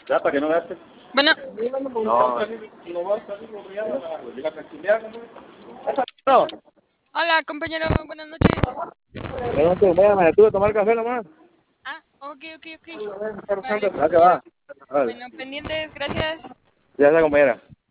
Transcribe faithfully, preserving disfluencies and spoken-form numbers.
Ya, para que no gastes. Bueno. No. No. Hola, compañero, buenas noches. Buenas noches, vaya, me detuve a tomar café nomás. Ah, ok, ok, ok. Ya Vale, que va. compañero. Vale. Bueno, pendientes, gracias. Ya está, compañera.